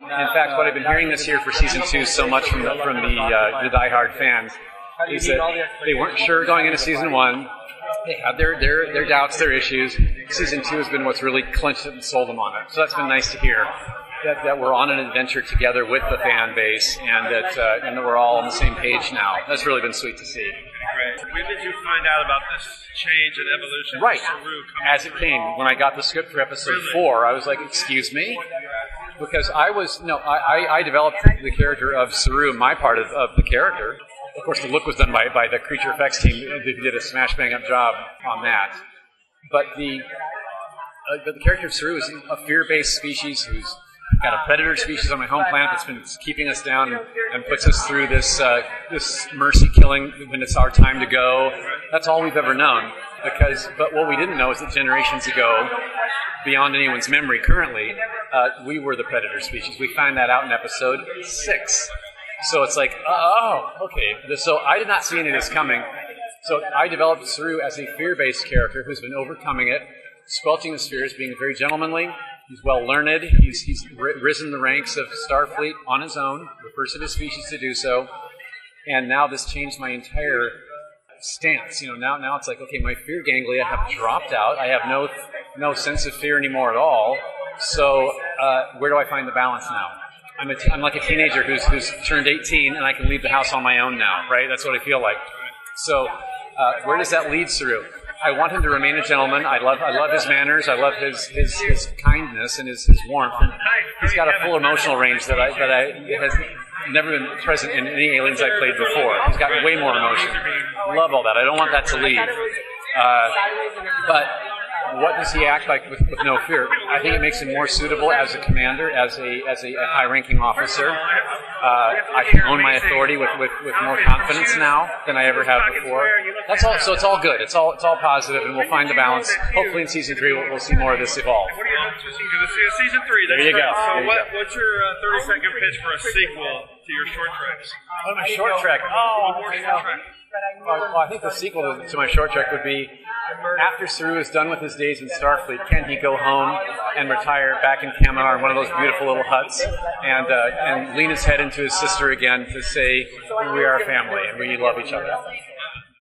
In fact, what I've been hearing this year for season 2 so much from the diehard fans is that they weren't sure going into season 1. They had their doubts, their issues. Season 2 has been what's really clinched it and sold them on it. So that's been nice to hear. That we're on an adventure together with the fan base, and that we're all on the same page now. That's really been sweet to see. Great. When did you find out about this change and evolution? Right, as it came. When I got the script for episode 4, I was like, excuse me? Because I developed the character of Saru, my part of the character. Of course, the look was done by the creature effects team, who did a smash-bang-up job on that. But the character of Saru is a fear-based species who's got a predator species on my home planet that's been keeping us down and puts us through this mercy killing when it's our time to go. That's all we've ever known. But what we didn't know is that generations ago, beyond anyone's memory currently, we were the predator species. We find that out in episode 6. So it's like, oh, okay. So I did not see any of this coming. So I developed Saru as a fear-based character who's been overcoming it, squelching his fears, being very gentlemanly. He's well-learned. He's risen the ranks of Starfleet on his own, the first of his species to do so. And now this changed my entire stance. Now it's like, okay, my fear ganglia have dropped out. I have no sense of fear anymore at all. So where do I find the balance now? I'm like a teenager who's turned 18, and I can leave the house on my own now, right? That's what I feel like. So where does that lead through? I want him to remain a gentleman. I love his manners. I love his kindness and his warmth. And he's got a full emotional range that has never been present in any aliens I've played before. He's got way more emotion. Love all that. I don't want that to leave. But what does he act like with no fear? I think it makes him more suitable as a commander, as a high-ranking officer. I can own my authority with more confidence now than I ever have before. That's all. So it's all good. It's all positive, and we'll find the balance. Hopefully, in season 3, we'll see more of this evolve. What do you hope to see? Season 3. There you go. So what's your 30-second pitch for a sequel to your short treks? Oh, my short trek. Well, I think the sequel to my short trek would be, after Saru is done with his days in Starfleet, can he go home and retire back in Kaminar in one of those beautiful little huts and lean his head into his sister again to say, we are a family and we love each other.